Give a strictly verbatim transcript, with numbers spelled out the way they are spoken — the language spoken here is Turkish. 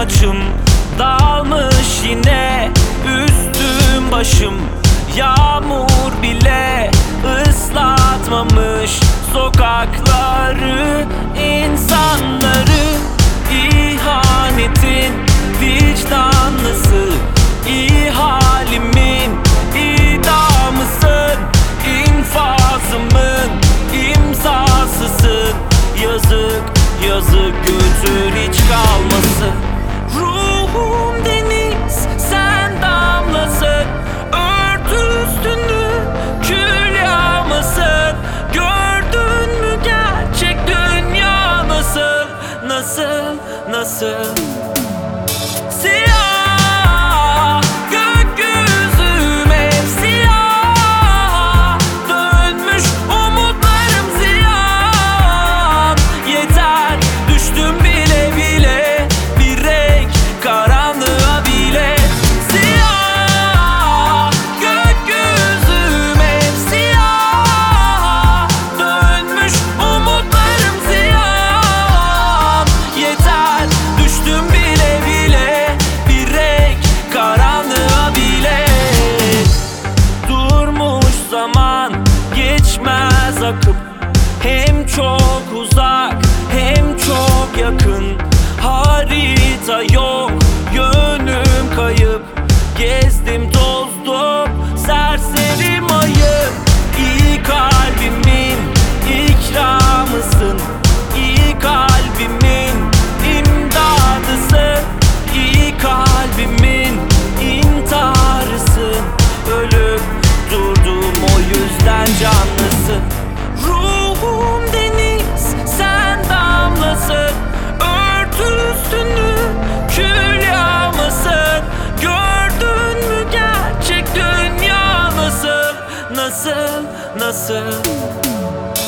saçım dağılmış yine üstüm başım. Yağmur bile ıslatmamış sokakları, insanları. İhanetin vicdanlısı, iyi halimin idamısın, infazımın imzasısın. Yazık yazık götür hiç kalmasın. Ruhum deniz sen damlasın, ört üstünü kül yağmasın. Gördün mü gerçek dünya nasıl, nasıl, nasıl? Siyah gökyüzüm hep siyah, dönmüş umutlarım ziyan. Yeter düştüm bile bile bir renk karanlığa bile. Siyah gökyüzüm hep siyah, dönmüş umutlarım ziyan. Yeter düştüm bile bile bir renk karanlığa bile. Durmuş zaman geçmez akıp, hem çok uzak hem çok yakın. Harita yok, yönüm kayıp, gezdim tozdum serserim ayıp. İyi kalbimin ikramısın, iyi kalbimin imdadısın, iyi kalbimin intiharısın. Ölüp durdum o yüzden canlısın. Ruhum deniz sen damlasın, ört üstünü kül yağmasın. Gördün mü gerçek dünya nasıl, nasıl, nasıl?